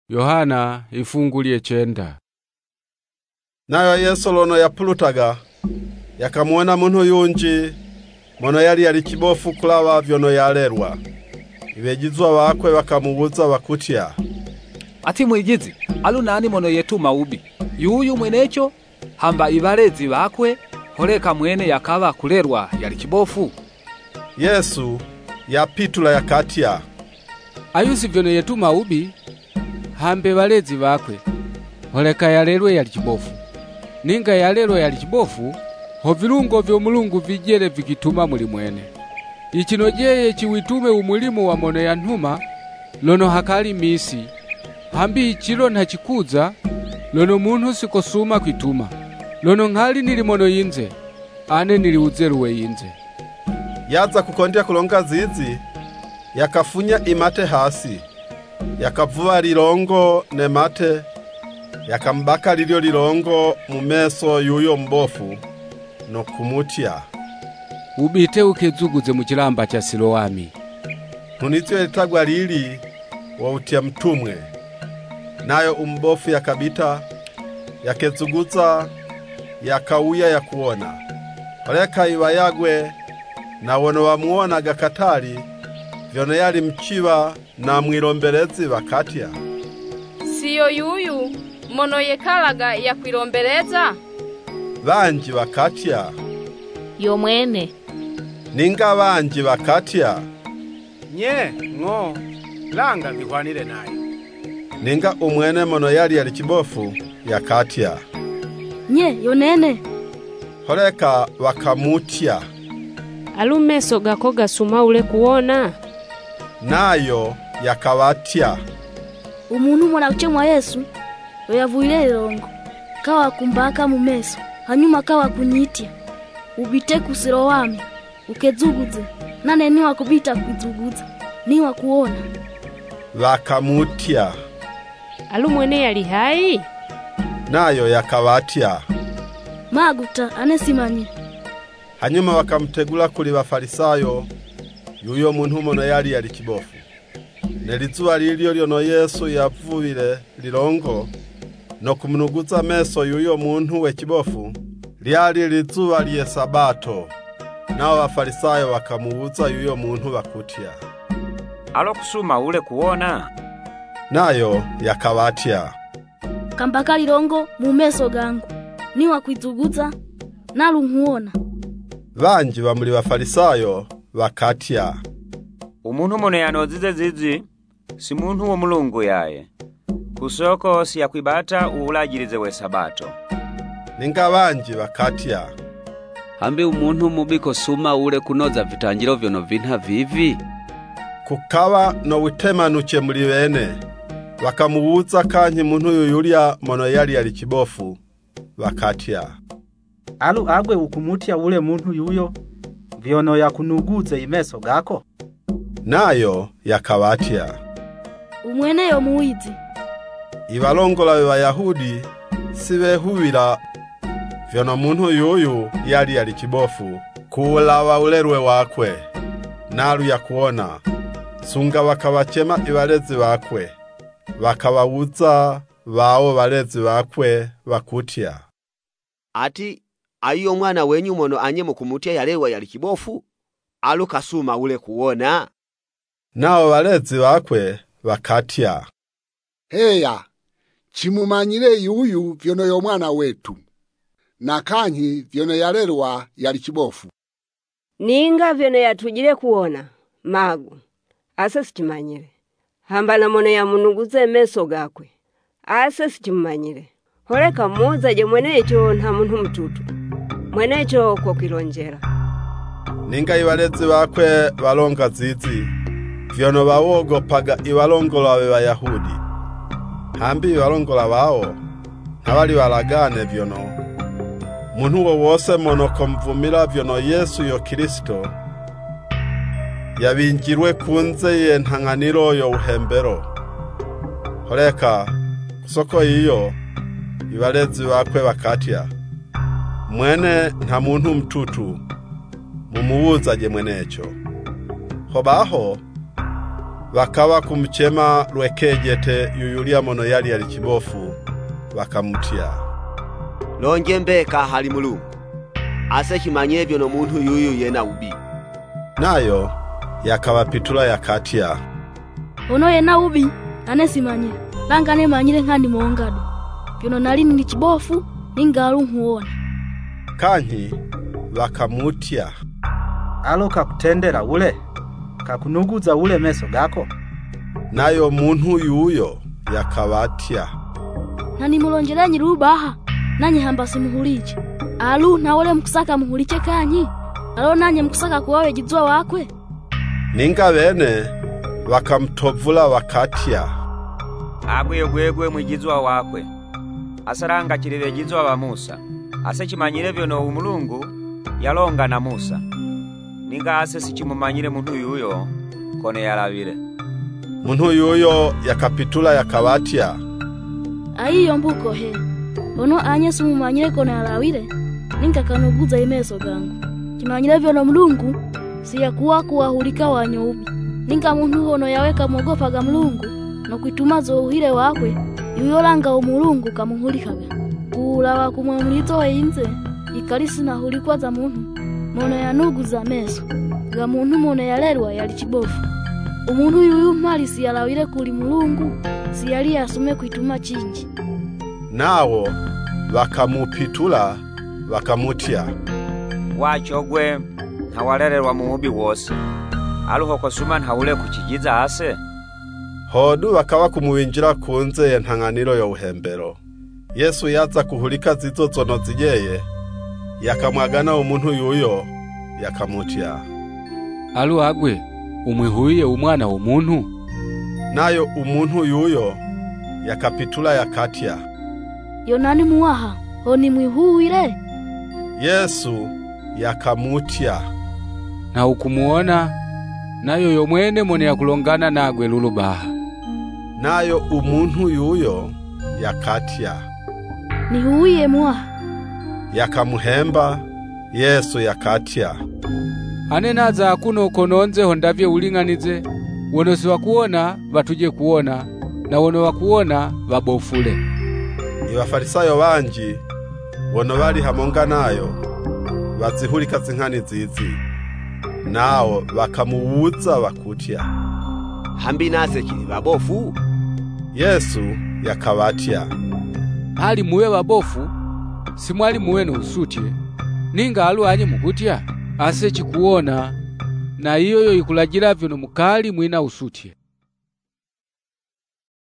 Yohana ifungulie 9. Nayo Yesu lono yapulutaga yakamuona muntu yunji mono yali kibofu kulaba vyono yalerwa. Ibejizwa bakwe bakamubuza bakutya, ati mwigizi alu nani mono yetuma ubi yuyu mwenecho hamba ibalezi bakwe holeka mwene yakaba kulerwa yali kibofu. Yesu yapitula yakatya, ayusi vyono yetuma ubi hambe balezi bakwe holeka yalerwe yali kibofu. Ninga yalerwa yali kibofu ho vilungo vyo Mulungu vijele vikituma muli mwene. Ichinojeye chiwitume umulimo wa mono ya ntuma lono hakali misi hambi ichilo ntachikuza lono muntu sikosuma kwituma lono ngali nili mono yinze ane nili uzeruwe yinze. Yaza kukondya kulonga zizi yakafunya imate hasi yakavuva lirongo ne mate yakambaka lilyo lirongo mu meso yuyo mbofu no kumutya, ubite ukezuguze mu kilamba cha Siloami. Ntunizyo litagwa lili wautia mtumwe. Nayo umbofu yakabita yakezuguza yakauya ya kuona. Holeka ibayagwe na wono wamuona gakatali vyono yali mchiwa na mwilombelezi bakatya, siyo yuyu mono yekalaga ya kwilombeleza? Banji bakatya, yo mwene. Ninga banji bakatya, nye ngo langa bihwanire nayo. Ninga umwene mono yali kibofu yakatya, nye yonene. Holeka wakamutya, alumeso gako gasuma ule kuona? Nayo yakabatya, umuntu mwana uchemwa Yesu yavuile lirongo kawa kumbaka mu meso hanyuma kawa kunyitya ubite ku Siloami ukezuguze nane niwa kubita kuzuguza niwa kuona. Wakamutya, alu mwene yali hai? Nayo yakabatya, maguta anesimanye. Hanyuma wakamtegula kuli Bafarisayo yuyo muntu mono yali kibofu. Nelizuwa lilyo lyono Yesu yavuvile lirongo no kumunuguza meso yuyo muntu we kibofu lyali lizuwa liye Sabato. Nao Bafarisayo wakamubuza yuyo muntu bakutya, alo kusuma ule kuona? Nayo yakabatya, kambaka lirongo mu meso gangu niwa kwizuguza nalu nkuona. Banji bamuli Bafarisayo bakatya, umuntu mono yanozize zizi si muntu wo Mulungu yaye, kusoko si yakwibata uulagirize we Sabato. Ninga banji bakatya, hambi umuntu mubiko suma ule kunoza vitangiro vyono vinha vivi? Kukaba no witemanuche muli bene wakamubuza kanyi muntu yuyulya mono yali kibofu bakatya, alu agwe ukumutya ule muntu yuyo vyono yakunuguze imeso gako? Nayo yakabatya, umwene yo muwizi. Ibalongola be Bayahudi sibehubira vyono muntu yuyu yali kibofu kuulaba ulerwe wakwe nalu ya kuona. Sunga wakabachema ibalezi bakwe wakababuza bawo balezi bakwe bakutya, ati ayo mwana wenyu mono anye mukumutya yalewa yali kibofu alu kasuma ule kuona? Nao balezi bakwe bakatya, heya chimumanyire yuyu vyono yo mwana wetu na kanyi vyono yalerwa yali kibofu. Ninga vyono yatujile kuona magu ase sichimanyire hamba na mono ya munuguze meso gakwe ase sichimanyire. Holeka muza je mwenecho nta muntu mtutu mwenecho ko kilonjera. Ninga ibalezi bakwe balonga zizi vyono bawogopaga ibalongola be Bayahudi. Hambi ibalongola bawo nabali balagane vyono muntu wo wose mono komvumira vyono Yesu yo Kristo yabingirwe kunze ye ntanganiro yo uhembero. Holeka kusoko iyo ibalezi bakwe bakatya, mwene nta muntu mtutu mumubuza je mwenecho. Hobaho Wakawa kumchema lwekejete yuyulia mono yali chibofu, wakamutia. Lonje mbeka hali Mulungu, ase chimanye vyono muntu yuyu yena ubi. Nayo yakawapitula yakatia. Ono yena ubi, ane simanye, langa ne manyire nkandi muongado. Vyono nalini ni chibofu, ningalu huona. Kanyi wakamutia. Alo kakutendera ule, kakunuguza ule meso gako. Nayo muntu yuyo yakawatia. Nani mulonjera nyirubaha, nanyi hamba simuhulije. Alu na ule mkusaka muhuliche kanyi. Alo nanyi mkusaka kuwawe jizua wakwe. Ninga bene wakamtovula wakatia. Agwe gwegwe mwijizwa wakwe. Asaranga chilile jizwa wa Musa. Ase chimanyire vyono Mulungu yalonga na Musa. Ninga ase sichimumanyire muntu yuyo kone yalabire. Muntu yuyo yakapitula yakawatia. Aiyo mbuko he. Ono anye sumumanyire kone yalabire. Ninga kanuguza imeso gangu. Chimanyire vyono Mulungu siyakuwa kuwahulika wanyoubi. Ninga muntu hono yaweka mwogopa ga Mulungu no kuitumazo uhire wakwe yuyolanga umulungu kamuhulikaga. Kulawa kumwamulito inze ikalisi na hulikwa za muntu mono yanuguza meso ga muntu mono yalerwa yali chibofu. Umuntu yuyu mali siyalawire kuli Mulungu siyali asume kuituma chinji. Nawo wakamupitula wakamutia. Wachogwe ntawalererwa muubi wose. Aluho kosuma ntaule kuchijiza ase. Hodu wakawa kumuwinjira kunze ntang'aniro yo uhembero. Yesu yaza kuhulika zizo zono zijeye, yakamwagana umuntu yuyo, yakamutia. Alu agwe, umwihuye umwana w'umuntu? Nayo umuntu yuyo, yakapitula yakatia. Yonani muwaha, honi mwihuire? Yesu yakamutia. Na ukumuona, nayo yomwene mone yakulongana nagwe lulubaha. Nayo umuntu yuyo, yakatia. Nihuye muwaha. Yakamuhemba, Yesu yakatia. Ane naza akuno kononze hondavye uling'anize, wono si wakuona batuje kuona, na wono wakuona babofule. Abafarisayo banji wono bali hamonga nayo bazihulika zinkani zizi, nao bakamubuza bakutia. Hambi nase kili babofu? Yesu yakawatia. Ali muwe babofu, simwali muwe no usutye. Ninga alu anye mukutia, ase chikuona, na iyo yo ikulagira vyono mukali mwina usutye.